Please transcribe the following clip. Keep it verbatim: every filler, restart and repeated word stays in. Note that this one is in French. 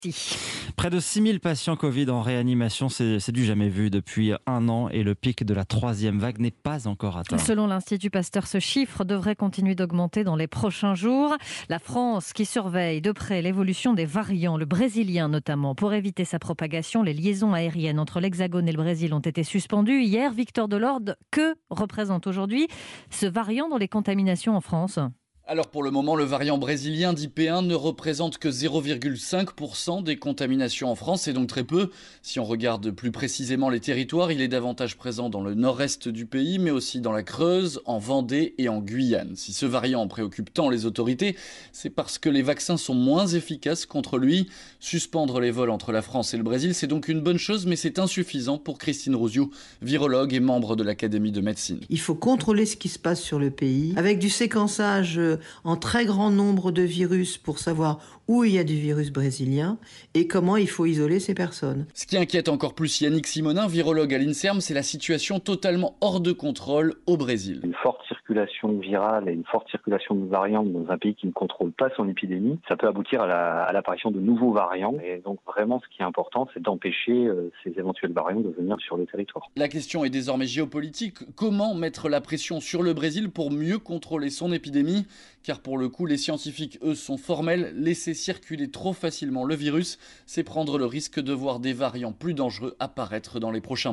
Près de six mille patients Covid en réanimation, c'est c'est du jamais vu depuis un an et le pic de la troisième vague n'est pas encore atteint. Selon l'Institut Pasteur, ce chiffre devrait continuer d'augmenter dans les prochains jours. La France qui surveille de près l'évolution des variants, le brésilien notamment. Pour éviter sa propagation, les liaisons aériennes entre l'Hexagone et le Brésil ont été suspendues. Hier, Victor Delorde, que représente aujourd'hui ce variant dans les contaminations en France ? Alors pour le moment, le variant brésilien d'I P un ne représente que zéro virgule cinq pour cent des contaminations en France, c'est donc très peu. Si on regarde plus précisément les territoires, il est davantage présent dans le nord-est du pays, mais aussi dans la Creuse, en Vendée et en Guyane. Si ce variant préoccupe tant les autorités, c'est parce que les vaccins sont moins efficaces contre lui. Suspendre les vols entre la France et le Brésil, c'est donc une bonne chose, mais c'est insuffisant pour Christine Rouziou, virologue et membre de l'Académie de médecine. Il faut contrôler ce qui se passe sur le pays, avec du séquençage en très grand nombre de virus pour savoir où il y a du virus brésilien et comment il faut isoler ces personnes. Ce qui inquiète encore plus Yannick Simonin, virologue à l'INSERM, c'est la situation totalement hors de contrôle au Brésil. Une forte circulation virale et une forte circulation de variants dans un pays qui ne contrôle pas son épidémie, ça peut aboutir à, la, à l'apparition de nouveaux variants. Et donc vraiment, ce qui est important, c'est d'empêcher euh, ces éventuels variants de venir sur le territoire. La question est désormais géopolitique. Comment mettre la pression sur le Brésil pour mieux contrôler son épidémie ? Car pour le coup, les scientifiques, eux, sont formels. Laisser circuler trop facilement le virus, c'est prendre le risque de voir des variants plus dangereux apparaître dans les prochains mois.